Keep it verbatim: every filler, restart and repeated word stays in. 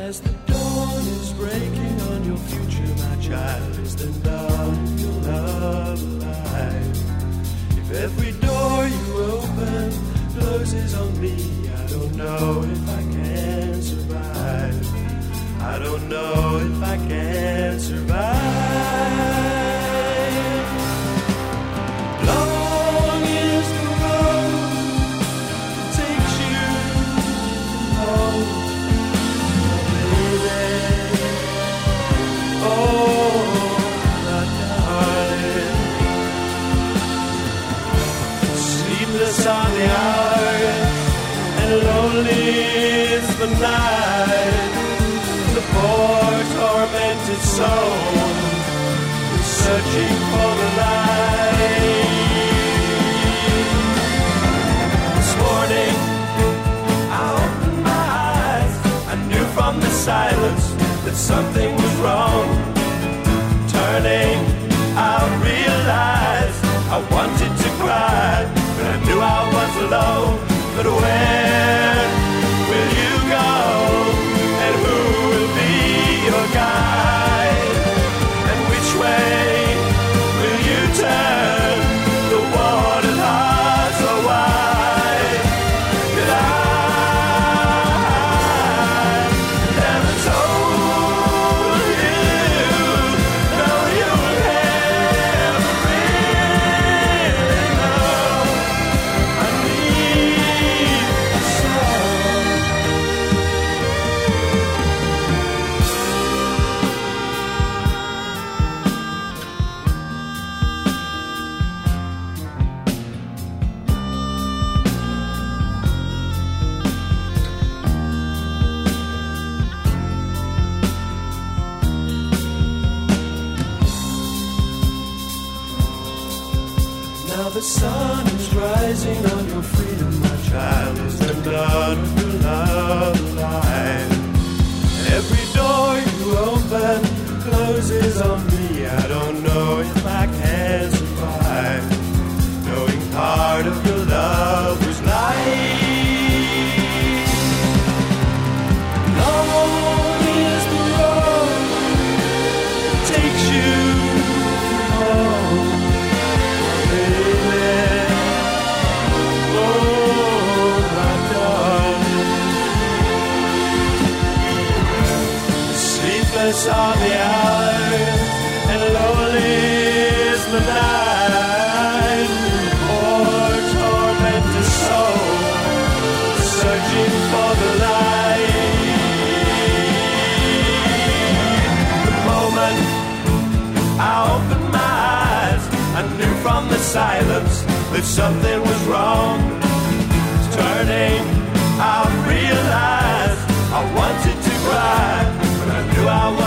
As the dawn is breaking on your future, my child, is the love of your love alive? If every door you open closes on me, I don't know if I can survive. I don't know if I can survive. Long is the road that takes you home. On the hours and lonely is the night. The poor tormented soul is searching for the light. This morning I opened my eyes. I knew from the silence that something was wrong. Turning, I realized I wanted to cry, but I knew I was alone. But where will you go? And who will be your guide? And which way will you turn? The waters are so wide that I never told you. No, you'll never really know. I need some. Now the sun is rising on your freedom, my child. Is there none of your love alive? And every door you open closes on me. I don't know if I can survive, knowing part of your love was life. Long is the road that takes you home. Are the hours and lonely is the night. Poor tormented soul searching for the light. The moment I opened my eyes, I knew from the silence that something was wrong. Turning, I realized I wanted to cry, but I knew I was